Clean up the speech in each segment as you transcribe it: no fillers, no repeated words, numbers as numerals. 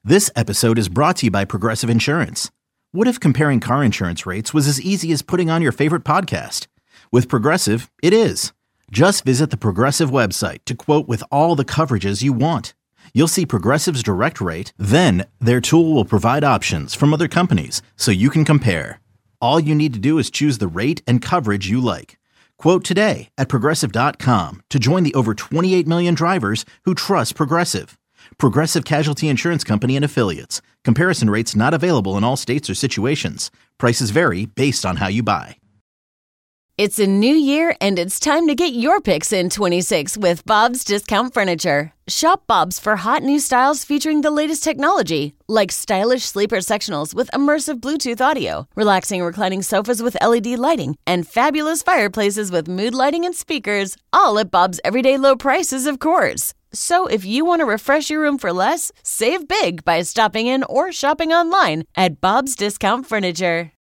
This episode is brought to you by Progressive Insurance. What if comparing car insurance rates was as easy as putting on your favorite podcast? With Progressive, it is. Just visit the Progressive website to quote with all the coverages you want. You'll see Progressive's direct rate, then their tool will provide options from other companies so you can compare. All you need to do is choose the rate and coverage you like. Quote today at Progressive.com to join the over 28 million drivers who trust Progressive. Progressive Casualty Insurance Company and Affiliates. Comparison rates not available in all states or situations. Prices vary based on how you buy. It's a new year, and it's time to get your picks in 26 with Bob's Discount Furniture. Shop Bob's for hot new styles featuring the latest technology, like stylish sleeper sectionals with immersive Bluetooth audio, relaxing reclining sofas with LED lighting, and fabulous fireplaces with mood lighting and speakers, all at Bob's everyday low prices, of course. So if you want to refresh your room for less, save big by stopping in or shopping online at Bob's Discount Furniture.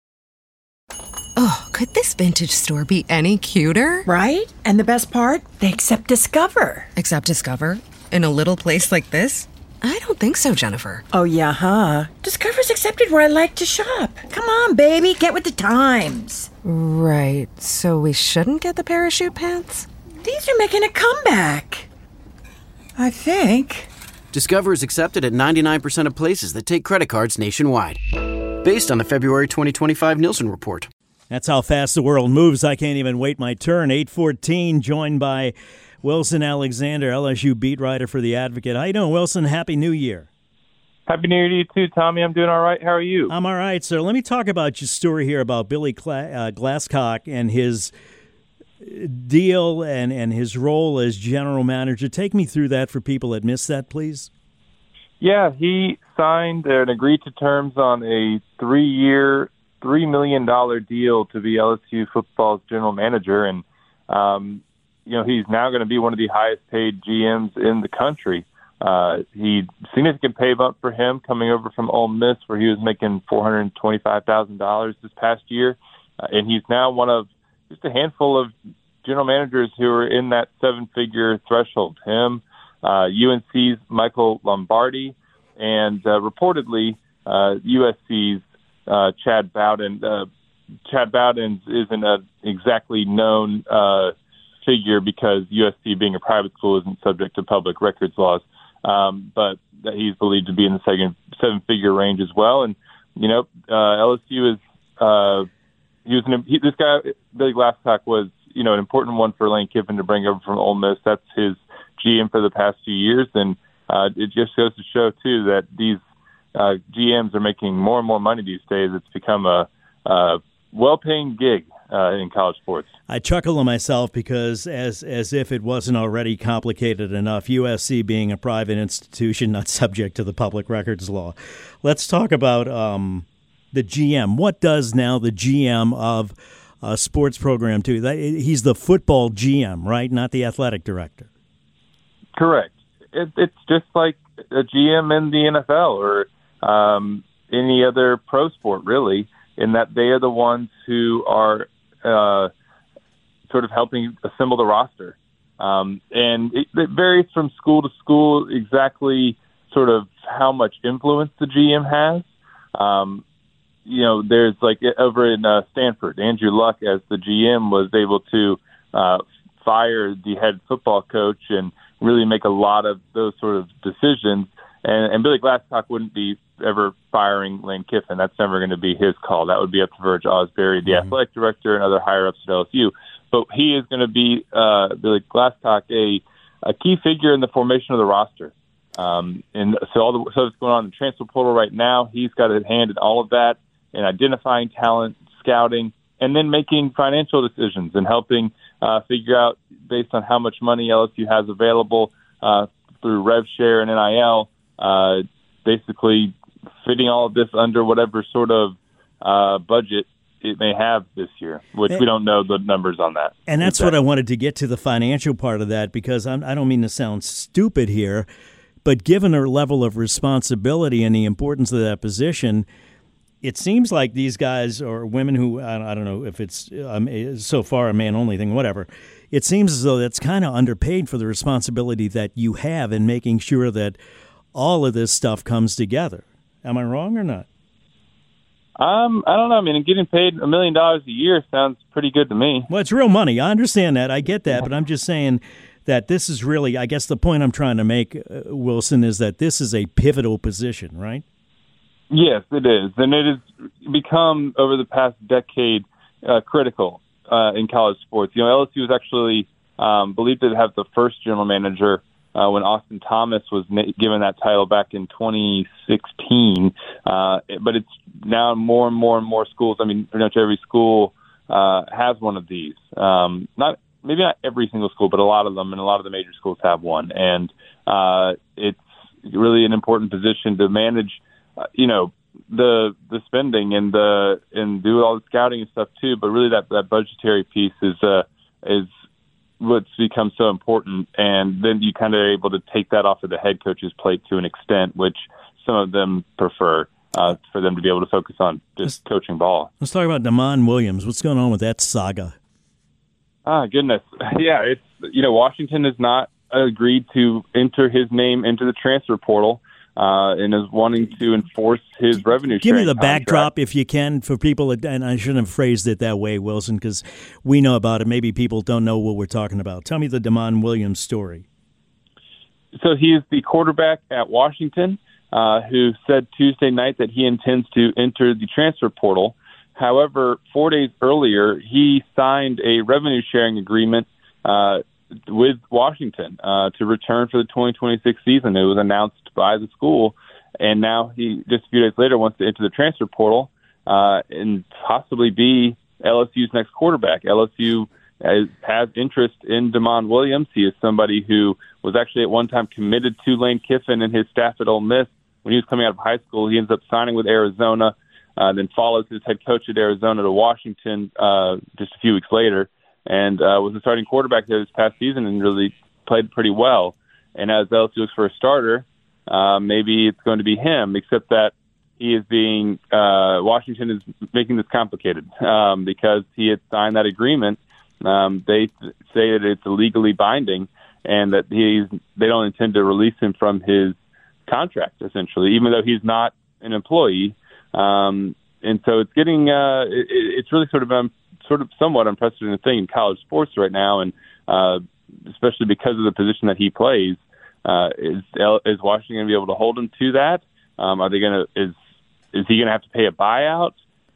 Oh, could this vintage store be any cuter? Right? And the best part? They accept Discover. Accept Discover? In a little place like this? I don't think so, Jennifer. Oh, yeah, huh? Discover's accepted where I like to shop. Come on, baby, get with the times. Right, so we shouldn't get the parachute pants? These are making a comeback. I think. Discover is accepted at 99% of places that take credit cards nationwide. Based on the February 2025 Nielsen report. That's how fast the world moves. I can't even wait my turn. 8:14, joined by Wilson Alexander, LSU beat writer for The Advocate. How you doing, Wilson? Happy New Year. Happy New Year to you too, Tommy. I'm doing all right. How are you? I'm all right, sir. Let me talk about your story here about Billy Glasscock and his deal and his role as general manager. Take me through that for people that missed that, please. Yeah, he signed and agreed to terms on a 3-year, $3 million deal to be LSU football's general manager. And, he's now going to be one of the highest paid GMs in the country. Significant pay bump for him coming over from Ole Miss, where he was making $425,000 this past year. And he's now one of just a handful of general managers who are in that 7-figure threshold. Him, UNC's Michael Lombardi, and reportedly USC's Chad Bowden. Chad Bowden isn't an exactly known figure because USC, being a private school, isn't subject to public records laws, but he's believed to be in the 7-figure range as well. And LSU is this guy Billy Glasscock was an important one for Lane Kiffin to bring over from Ole Miss. That's his GM for the past few years, and it just goes to show too that these GMs are making more and more money these days. It's become a well-paying gig in college sports. I chuckle to myself because as if it wasn't already complicated enough, USC being a private institution not subject to the public records law. Let's talk about the GM. What does now the GM of a sports program do? He's the football GM, right? Not the athletic director. Correct. It's just like a GM in the NFL or any other pro sport, really, in that they are the ones who are sort of helping assemble the roster. And it varies from school to school exactly sort of how much influence the GM has. There's like over in Stanford, Andrew Luck as the GM was able to fire the head football coach and really make a lot of those sort of decisions. And Billy Glasscock wouldn't be ever firing Lane Kiffin. That's never going to be his call. That would be up to Verge Osbury, the athletic director, and other higher-ups at LSU. But he is going to be, Billy Glasscock, a key figure in the formation of the roster. And so all the stuff that's going on in the transfer portal right now, he's got a hand in all of that, and identifying talent, scouting, and then making financial decisions and helping figure out, based on how much money LSU has available through rev share and NIL, basically fitting all of this under whatever sort of budget it may have this year, which we don't know the numbers on that. And that's what I wanted to get to, the financial part of that, because I don't mean to sound stupid here, but given her level of responsibility and the importance of that position, it seems like these guys or women who, I don't know if it's so far a man-only thing, whatever, it seems as though that's kind of underpaid for the responsibility that you have in making sure that all of this stuff comes together. Am I wrong or not? I don't know. I mean, getting paid $1 million a year sounds pretty good to me. Well, it's real money. I understand that. I get that. But I'm just saying that this is really, I guess the point I'm trying to make, Wilson, is that this is a pivotal position, right? Yes, it is. And it has become, over the past decade, critical in college sports. LSU was actually believed to have the first general manager when Austin Thomas was given that title back in 2016. But it's now more and more and more schools. I mean, pretty much every school has one of these. Maybe not every single school, but a lot of them, and a lot of the major schools have one. And it's really an important position to manage, the spending and do all the scouting and stuff too. But really, that budgetary piece is what's become so important. And then you kind of are able to take that off of the head coach's plate to an extent, which some of them prefer. For them to be able to focus on just coaching ball. Let's talk about Damon Williams. What's going on with that saga? Goodness. Yeah, it's Washington has not agreed to enter his name into the transfer portal and is wanting to enforce his revenue sharing. Give me the contract. backdrop, if you can, for people, and I shouldn't have phrased it that way, Wilson, because we know about it. Maybe people don't know what we're talking about. Tell me the Damon Williams story. So he is the quarterback at Washington, who said Tuesday night that he intends to enter the transfer portal. However, 4 days earlier, he signed a revenue-sharing agreement with Washington to return for the 2026 season. It was announced by the school, and now he, just a few days later, wants to enter the transfer portal and possibly be LSU's next quarterback. LSU has interest in Damon Williams. He is somebody who was actually at one time committed to Lane Kiffin and his staff at Ole Miss. When he was coming out of high school, he ends up signing with Arizona, then follows his head coach at Arizona to Washington just a few weeks later, and was the starting quarterback there this past season and really played pretty well. And as LSU looks for a starter, maybe it's going to be him, except that he is being Washington is making this complicated because he had signed that agreement. They say that it's legally binding and that they don't intend to release him from his contract, essentially, even though he's not an employee. And so it's getting it's really sort of somewhat unprecedented thing in college sports right now, and especially because of the position that he plays. Is Washington going to be able to hold him to that? Are they going to? Is he going to have to pay a buyout?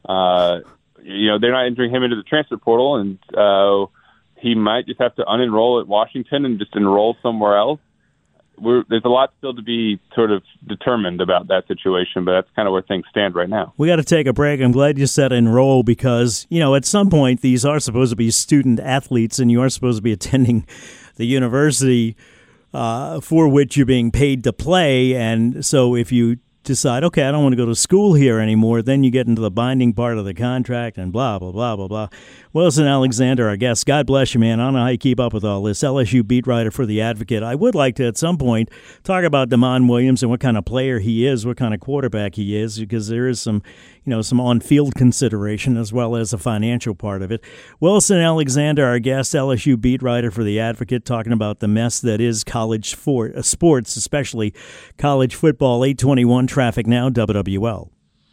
They're not entering him into the transfer portal, and he might just have to unenroll at Washington and just enroll somewhere else. There's a lot still to be sort of determined about that situation, but that's kind of where things stand right now. We got to take a break. I'm glad you said enroll because, at some point these are supposed to be student athletes and you are supposed to be attending the university for which you're being paid to play. And so if you decide, okay, I don't want to go to school here anymore, then you get into the binding part of the contract and blah, blah, blah, blah, blah. Wilson Alexander, our guest. God bless you, man. I don't know how you keep up with all this. LSU beat writer for The Advocate. I would like to, at some point, talk about Damon Williams and what kind of player he is, what kind of quarterback he is, because there is some on-field consideration as well as a financial part of it. Wilson Alexander, our guest, LSU beat writer for The Advocate, talking about the mess that is college sports, especially college football. 821 traffic now, WWL.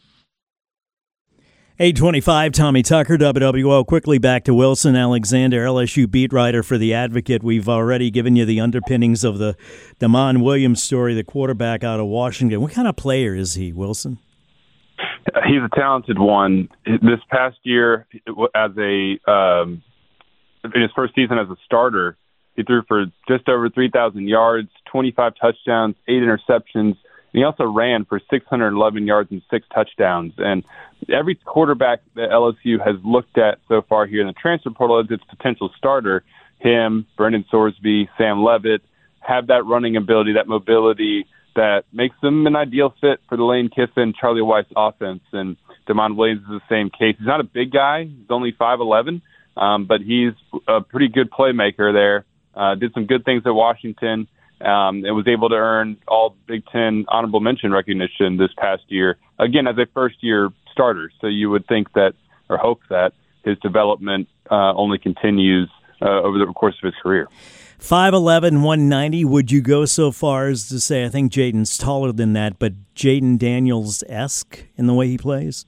825, Tommy Tucker, WWL. Quickly back to Wilson Alexander, LSU beat writer for The Advocate. We've already given you the underpinnings of the Damon Williams story, the quarterback out of Washington. What kind of player is he, Wilson? He's a talented one. This past year, in his first season as a starter, he threw for just over 3,000 yards, 25 touchdowns, 8 interceptions. And he also ran for 611 yards and 6 touchdowns. And every quarterback that LSU has looked at so far here in the transfer portal as its potential starter, him, Brendan Sorsby, Sam Levitt, have that running ability, that mobility that makes them an ideal fit for the Lane Kiffin, Charlie Weis offense. And Damon Williams is the same case. He's not a big guy. He's only 5'11", but he's a pretty good playmaker there. Did some good things at Washington. And was able to earn all Big Ten honorable mention recognition this past year, again, as a first-year starter. So you would think that, or hope that, his development only continues over the course of his career. 5'11", 190. Would you go so far as to say, I think Jayden's taller than that, but Jayden Daniels-esque in the way he plays?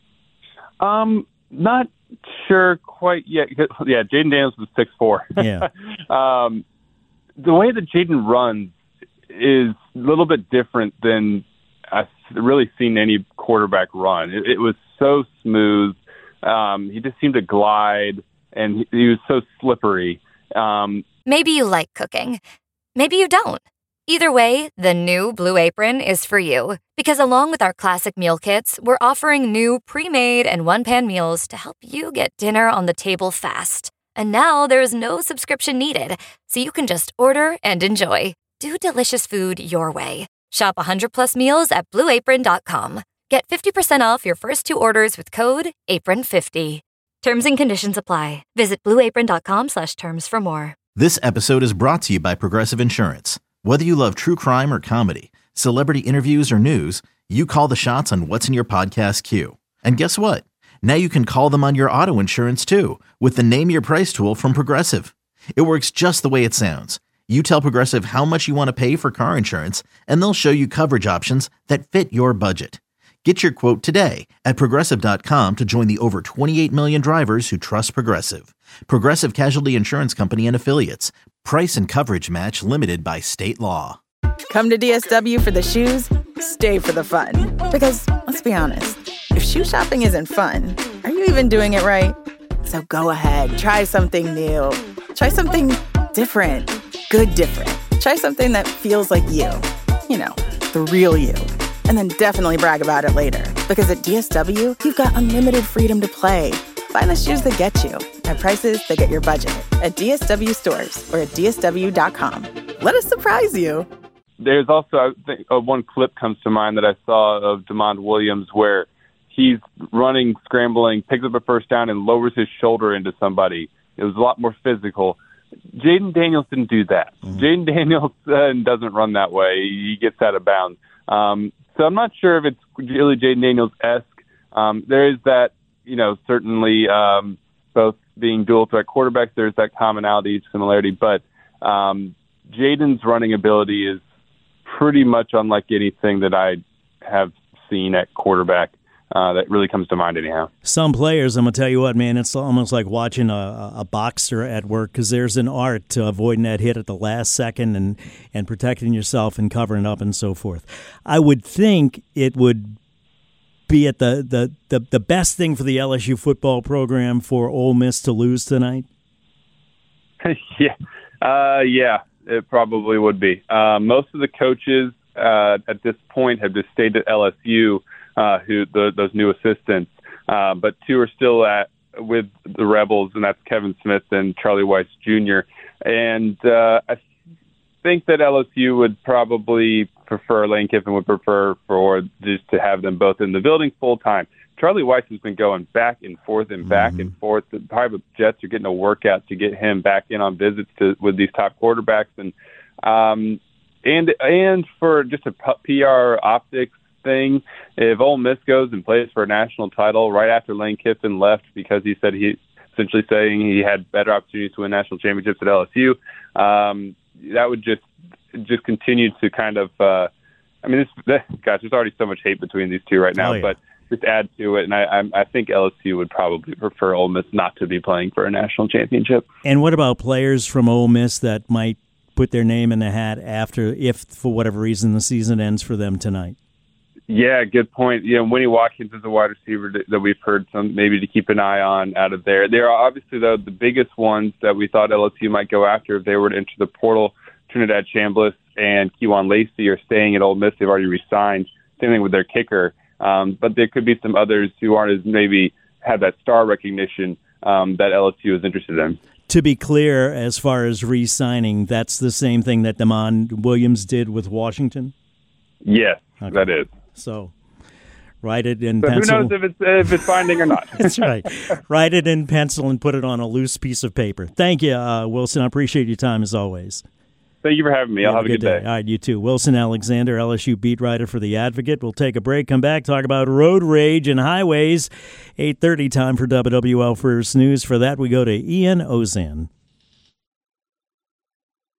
Not sure quite yet. Yeah, Jayden Daniels was 6'4". Yeah. The way that Jayden runs is a little bit different than I've really seen any quarterback run. It was so smooth. He just seemed to glide, and he was so slippery. Maybe you like cooking. Maybe you don't. Either way, the new Blue Apron is for you. Because along with our classic meal kits, we're offering new pre-made and one-pan meals to help you get dinner on the table fast. And now there's no subscription needed, so you can just order and enjoy. Do delicious food your way. Shop 100+ meals at BlueApron.com. Get 50% off your first 2 orders with code APRON50. Terms and conditions apply. Visit BlueApron.com/terms for more. This episode is brought to you by Progressive Insurance. Whether you love true crime or comedy, celebrity interviews or news, you call the shots on what's in your podcast queue. And guess what? Now you can call them on your auto insurance too with the Name Your Price tool from Progressive. It works just the way it sounds. You tell Progressive how much you want to pay for car insurance, and they'll show you coverage options that fit your budget. Get your quote today at Progressive.com to join the over 28 million drivers who trust Progressive. Progressive Casualty Insurance Company and Affiliates. Price and coverage match limited by state law. Come to DSW for the shoes, stay for the fun. Because, let's be honest, if shoe shopping isn't fun, are you even doing it right? So go ahead, try something new. Try something different. Good different. Try something that feels like you. You know, the real you. And then definitely brag about it later. Because at DSW, you've got unlimited freedom to play. Find the shoes that get you at prices that get your budget at DSW stores or at DSW.com. Let us surprise you. There's also, I think, one clip comes to mind that I saw of DeMond Williams where he's running, scrambling, picks up a first down, and lowers his shoulder into somebody. It was a lot more physical. Jayden Daniels didn't do that. Jayden Daniels doesn't run that way. He gets out of bounds. So I'm not sure if it's really Jayden Daniels-esque. There is that, certainly both being dual threat quarterbacks, there's that commonality, similarity, but Jayden's running ability is pretty much unlike anything that I have seen at quarterback that really comes to mind anyhow. Some players, I'm going to tell you what, man, it's almost like watching a boxer at work because there's an art to avoiding that hit at the last second and protecting yourself and covering up and so forth. I would think it would be at the best thing for the LSU football program for Ole Miss to lose tonight. Yeah, it probably would be. Most of the coaches at this point have just stayed at LSU, those new assistants, but 2 are still with the Rebels, and that's Kevin Smith and Charlie Weiss Jr. And I think that LSU would probably prefer, Lane Kiffin would prefer for just to have them both in the building full time. Charlie Weiss has been going back and forth and back and forth. The private jets are getting a workout to get him back in on visits with these top quarterbacks, and for just a PR optics thing, if Ole Miss goes and plays for a national title right after Lane Kiffin left because he said essentially saying he had better opportunities to win national championships at LSU, that would just continue to kind of. There's already so much hate between these two right now, but just add to it, and I think LSU would probably prefer Ole Miss not to be playing for a national championship. And what about players from Ole Miss that might put their name in the hat if for whatever reason the season ends for them tonight? Yeah, good point. Winnie Watkins is a wide receiver that we've heard some maybe to keep an eye on out of there. They are obviously, though, the biggest ones that we thought LSU might go after if they were to enter the portal. Trinidad Chambliss and Kewan Lacey are staying at Ole Miss. They've already resigned. Same thing with their kicker. But there could be some others who aren't as maybe have that star recognition that LSU is interested in. To be clear, as far as re-signing, that's the same thing that DeMond Williams did with Washington? Yes, okay. That is. So write it in pencil. Who knows if it's binding or not? That's right. Write it in pencil and put it on a loose piece of paper. Thank you, Wilson. I appreciate your time as always. Thank you for having me. I'll have a good day. All right, you too. Wilson Alexander, LSU beat writer for The Advocate. We'll take a break, come back, talk about road rage and highways. 8:30 time for WWL First News. For that, we go to Ian Ozan.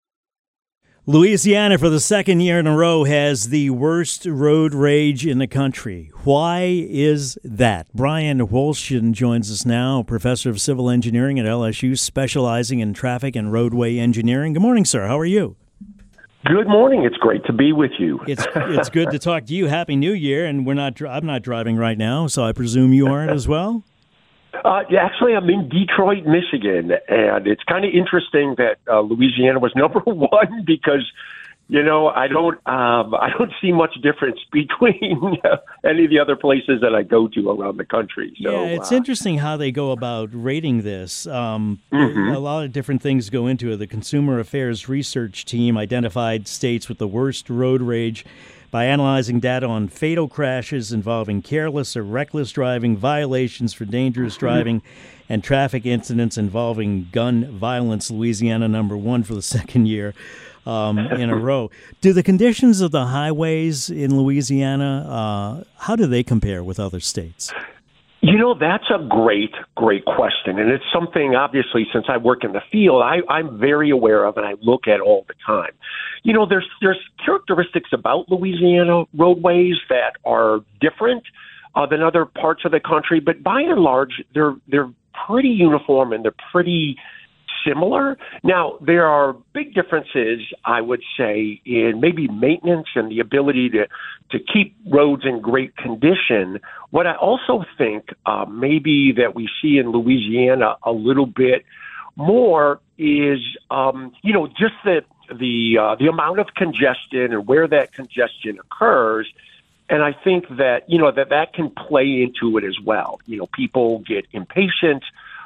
Louisiana, for the second year in a row, has the worst road rage in the country. Why is that? Brian Wolshin joins us now, professor of civil engineering at LSU, specializing in traffic and roadway engineering. Good morning, sir. How are you? Good morning. It's great to be with you. It's good to talk to you. Happy New Year. And I'm not driving right now, so I presume you aren't as well? Actually, I'm in Detroit, Michigan, and it's kind of interesting that Louisiana was number one because, I don't see much difference between any of the other places that I go to around the country. So, yeah, it's interesting how they go about rating this. A lot of different things go into it. The Consumer Affairs Research Team identified states with the worst road rage by analyzing data on fatal crashes involving careless or reckless driving, violations for dangerous driving, and traffic incidents involving gun violence. Louisiana number one for the second year in a row. Do the conditions of the highways in Louisiana, how do they compare with other states? That's a great question. And it's something, obviously, since I work in the field, I'm very aware of and I look at all the time. There's characteristics about Louisiana roadways that are different than other parts of the country. But by and large, they're pretty uniform and they're pretty similar. Now, there are big differences, I would say, in maybe maintenance and the ability to keep roads in great condition. What I also think maybe that we see in Louisiana a little bit more is, just the amount of congestion and where that congestion occurs. And I think that, that can play into it as well. People get impatient.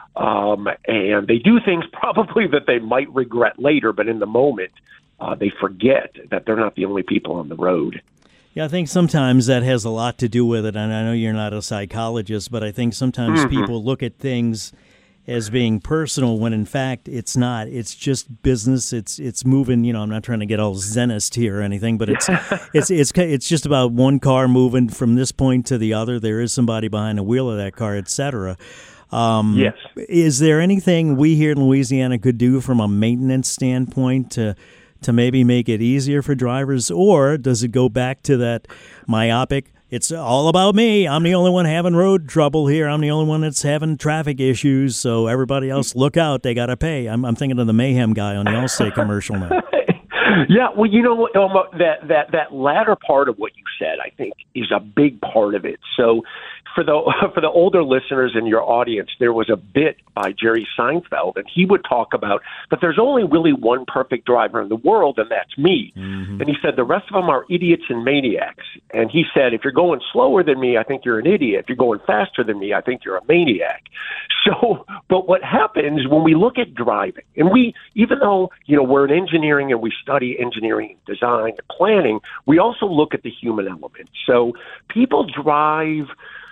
And they do things probably that they might regret later, but in the moment, they forget that they're not the only people on the road. Yeah, I think sometimes that has a lot to do with it, and I know you're not a psychologist, but I think sometimes people look at things as being personal when in fact it's not. It's just business. It's moving. I'm not trying to get all Zenist here or anything, but it's just about one car moving from this point to the other. There is somebody behind the wheel of that car, etc. Yes. Is there anything we here in Louisiana could do from a maintenance standpoint to maybe make it easier for drivers, or does it go back to that myopic, it's all about me, I'm the only one having road trouble here, I'm the only one that's having traffic issues, so everybody else look out, they got to pay. I'm thinking of the Mayhem guy on the Allstate commercial now. Yeah, well, that latter part of what you said, I think, is a big part of it. So for the older listeners in your audience, there was a bit by Jerry Seinfeld, and he would talk about that there's only really one perfect driver in the world, and that's me. And he said the rest of them are idiots and maniacs. And he said, if you're going slower than me, I think you're an idiot. If you're going faster than me, I think you're a maniac. So, but what happens when we look at driving, and even though, we're in engineering and we study engineering, design, and planning, we also look at the human element. So people drive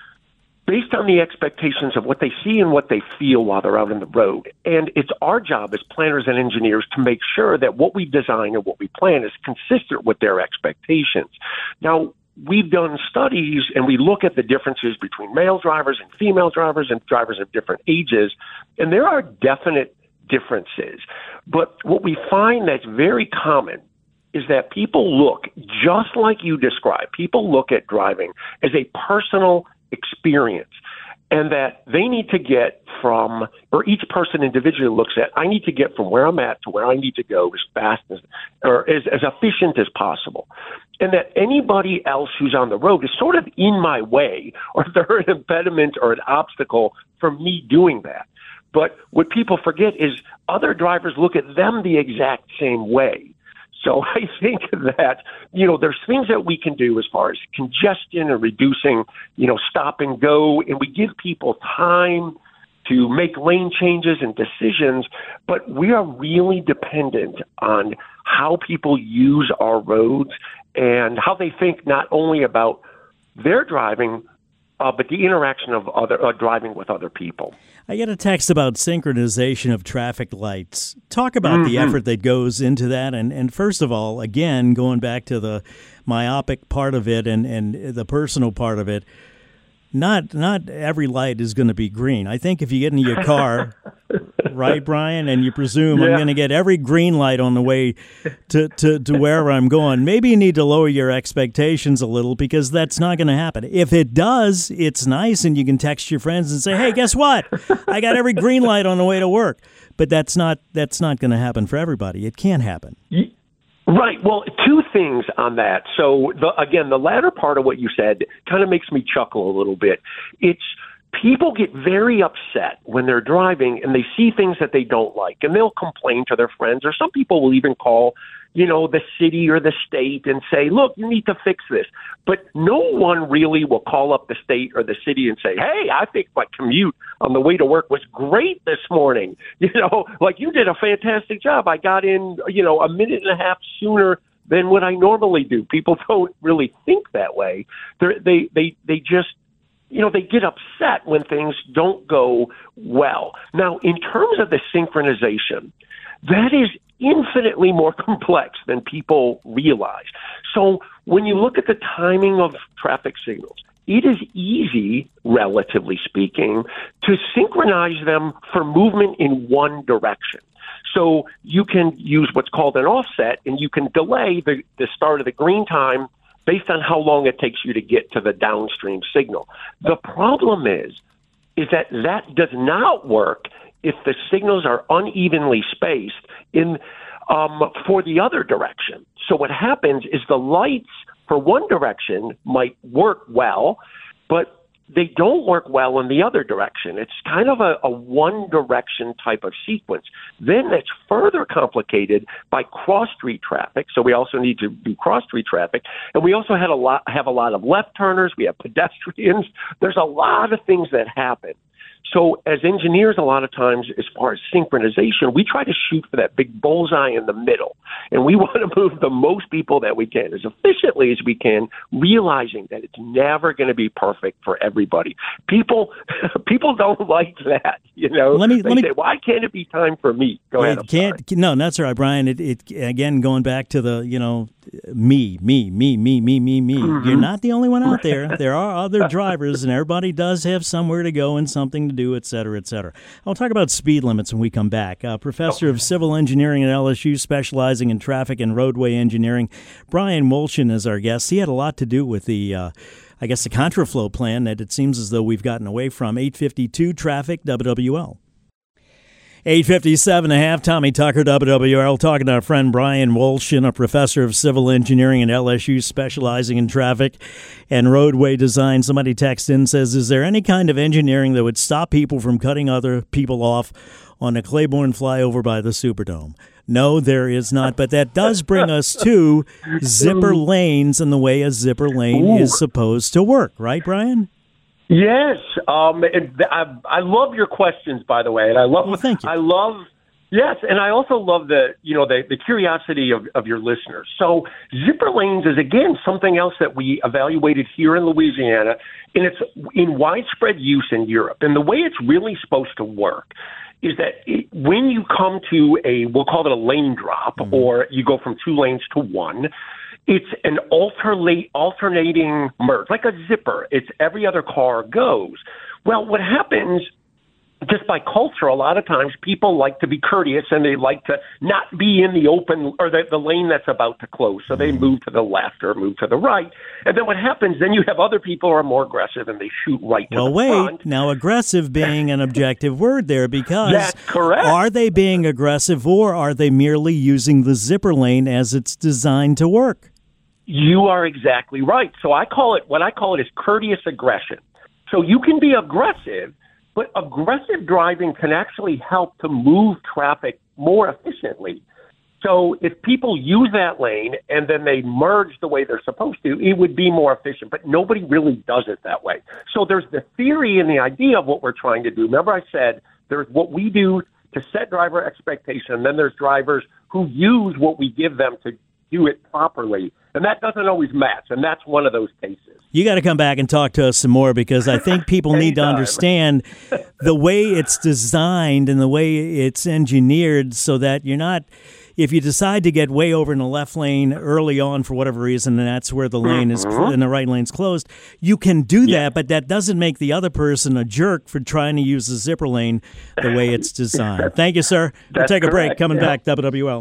based on the expectations of what they see and what they feel while they're out on the road. And it's our job as planners and engineers to make sure that what we design and what we plan is consistent with their expectations. Now, we've done studies and we look at the differences between male drivers and female drivers and drivers of different ages, and there are definite differences. But what we find that's very common is that people look, just like you described, people look at driving as a personal experience, and that they need to get from, or each person individually looks at, I need to get from where I'm at to where I need to go as fast as, or as efficient as possible. And that anybody else who's on the road is sort of in my way, or they're an impediment or an obstacle for me doing that. But what people forget is other drivers look at them the exact same way. So I think that, there's things that we can do as far as congestion and reducing, stop and go, and we give people time to make lane changes and decisions, but we are really dependent on how people use our roads and how they think not only about their driving, but the interaction of other driving with other people. I get a text about synchronization of traffic lights. Talk about the effort that goes into that. And first of all, again, going back to the myopic part of it and the personal part of it, not every light is going to be green. I think if you get into your car, right, Brian, and you presume I'm going to get every green light on the way to wherever I'm going, maybe you need to lower your expectations a little, because that's not going to happen. If it does, it's nice, and you can text your friends and say, hey, guess what? I got every green light on the way to work. But that's not going to happen for everybody. It can't happen. Right. Well, two things on that. So, the latter part of what you said kind of makes me chuckle a little bit. It's people get very upset when they're driving and they see things that they don't like, and they'll complain to their friends, or some people will even call, the city or the state and say, look, you need to fix this. But no one really will call up the state or the city and say, hey, I think my commute on the way to work was great this morning. Like, you did a fantastic job. I got in, a minute and a half sooner than what I normally do. People don't really think that way. They just, they get upset when things don't go well. Now, in terms of the synchronization, that is infinitely more complex than people realize. So when you look at the timing of traffic signals, it is easy, relatively speaking, to synchronize them for movement in one direction. So you can use what's called an offset, and you can delay the start of the green time based on how long it takes you to get to the downstream signal. The problem is that does not work if the signals are unevenly spaced for the other direction. So what happens is the lights for one direction might work well, but they don't work well in the other direction. It's kind of a one-direction type of sequence. Then it's further complicated by cross-street traffic. So we also need to do cross-street traffic. And we also have a lot of left turners. We have pedestrians. There's a lot of things that happen. So as engineers, a lot of times, as far as synchronization, we try to shoot for that big bullseye in the middle. And we want to move the most people that we can as efficiently as we can, realizing that it's never going to be perfect for everybody. People don't like that, Let me say, why can't it be time for me? Go ahead. No, that's all right, Brian. It again, going back to the, me. Mm-hmm. You're not the only one out there. There are other drivers, and everybody does have somewhere to go and something to do, et cetera, et cetera. I'll talk about speed limits when we come back. Professor of Civil Engineering at LSU, specializing in traffic and roadway engineering, Brian Wolshin is our guest. He had a lot to do with the contraflow plan that it seems as though we've gotten away from. 852 traffic, WWL. 8:57.5, Tommy Tucker, WWL, talking to our friend Brian Wolshin, a professor of civil engineering at LSU, specializing in traffic and roadway design. Somebody texts in, says, is there any kind of engineering that would stop people from cutting other people off on a Claiborne flyover by the Superdome? No, there is not, but that does bring us to zipper lanes and the way a zipper lane is supposed to work, right, Brian? Yes, and I love your questions, by the way, and I love. Well, thank you. Yes, and I also love the curiosity of your listeners. So zipper lanes is again something else that we evaluated here in Louisiana, and it's in widespread use in Europe. And the way it's really supposed to work is that when you come to we'll call it a lane drop, or you go from two lanes to one. It's an alternating merge, like a zipper. It's every other car goes. Well, what happens, just by culture, a lot of times people like to be courteous and they like to not be in the open or the lane that's about to close. So they move to the left or move to the right. And then what happens, then you have other people who are more aggressive and they shoot right to the front. Now aggressive being an objective word there, because that's correct. Are they being aggressive, or are they merely using the zipper lane as it's designed to work? You are exactly right. So what I call it is courteous aggression. So you can be aggressive, but aggressive driving can actually help to move traffic more efficiently. So if people use that lane and then they merge the way they're supposed to, it would be more efficient, but nobody really does it that way. So there's the theory and the idea of what we're trying to do. Remember I said there's what we do to set driver expectation, and then there's drivers who use what we give them to do it properly. And that doesn't always match, and that's one of those cases. You got to come back and talk to us some more, because I think people need to understand the way it's designed and the way it's engineered so that you're not, if you decide to get way over in the left lane early on for whatever reason, and that's where the lane is and the right lane's closed, you can do that, but that doesn't make the other person a jerk for trying to use the zipper lane the way it's designed. Thank you, sir. We'll take a break. Coming back, WWL.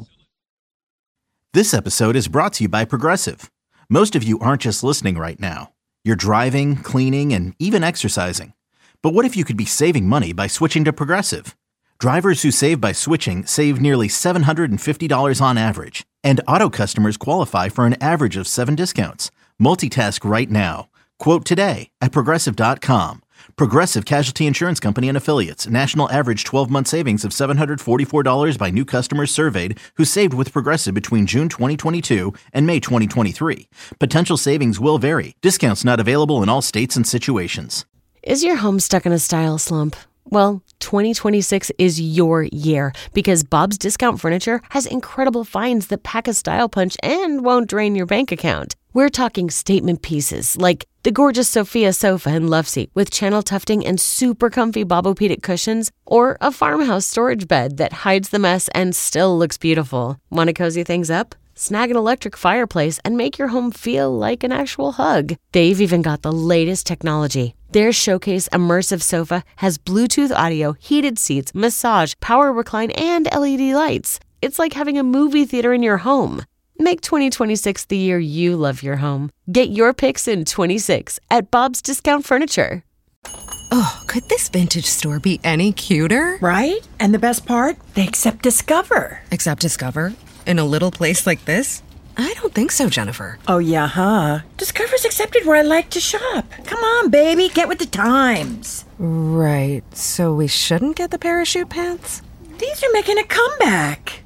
This episode is brought to you by Progressive. Most of you aren't just listening right now. You're driving, cleaning, and even exercising. But what if you could be saving money by switching to Progressive? Drivers who save by switching save nearly $750 on average, and auto customers qualify for an average of 7 discounts. Multitask right now. Quote today at Progressive.com. Progressive Casualty Insurance Company and Affiliates. National average 12-month savings of $744 by new customers surveyed who saved with Progressive between June 2022 and May 2023. Potential savings will vary. Discounts not available in all states and situations. Is your home stuck in a style slump? Well, 2026 is your year because Bob's Discount Furniture has incredible finds that pack a style punch and won't drain your bank account. We're talking statement pieces like the gorgeous Sophia sofa and love seat with channel tufting and super comfy Bobopedic cushions, or a farmhouse storage bed that hides the mess and still looks beautiful. Want to cozy things up? Snag an electric fireplace and make your home feel like an actual hug. They've even got the latest technology. Their Showcase Immersive Sofa has Bluetooth audio, heated seats, massage, power recline, and LED lights. It's like having a movie theater in your home. Make 2026 the year you love your home. Get your picks in 26 at Bob's Discount Furniture. Oh, could this vintage store be any cuter? Right? And the best part? They accept Discover. Accept Discover? In a little place like this? I don't think so, Jennifer. Oh, yeah, huh? Discover's accepted where I like to shop. Come on, baby, get with the times. Right, so we shouldn't get the parachute pants? These are making a comeback.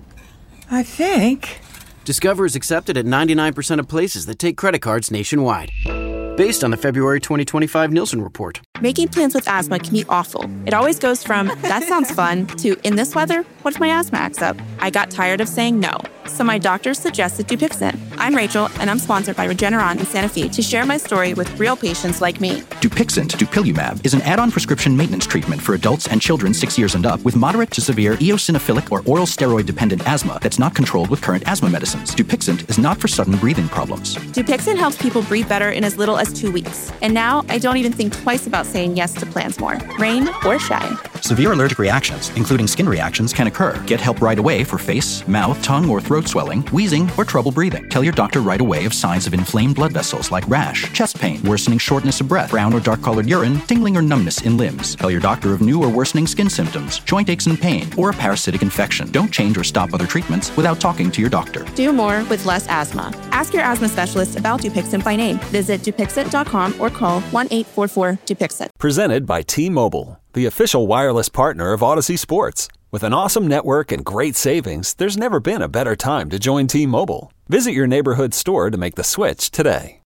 I think. Discover is accepted at 99% of places that take credit cards nationwide. Based on the February 2025 Nielsen report. Making plans with asthma can be awful. It always goes from, that sounds fun, to, in this weather, what if my asthma acts up? I got tired of saying no. So my doctor suggested Dupixent. I'm Rachel, and I'm sponsored by Regeneron in Santa Fe to share my story with real patients like me. Dupixent, dupilumab, is an add-on prescription maintenance treatment for adults and children 6 years and up with moderate to severe eosinophilic or oral steroid-dependent asthma that's not controlled with current asthma medicines. Dupixent is not for sudden breathing problems. Dupixent helps people breathe better in as little as 2 weeks. And now I don't even think twice about saying yes to plans more, rain or shine. Severe allergic reactions, including skin reactions, can occur. Get help right away for face, mouth, tongue, or throat swelling, wheezing, or trouble breathing. Tell your doctor right away of signs of inflamed blood vessels like rash, chest pain, worsening shortness of breath, brown or dark-colored urine, tingling or numbness in limbs. Tell your doctor of new or worsening skin symptoms, joint aches and pain, or a parasitic infection. Don't change or stop other treatments without talking to your doctor. Do more with less asthma. Ask your asthma specialist about Dupixent by name. Visit Dupixent.com or call 1-844-DUPIXENT. Presented by T-Mobile, the official wireless partner of Odyssey Sports. With an awesome network and great savings, there's never been a better time to join T-Mobile. Visit your neighborhood store to make the switch today.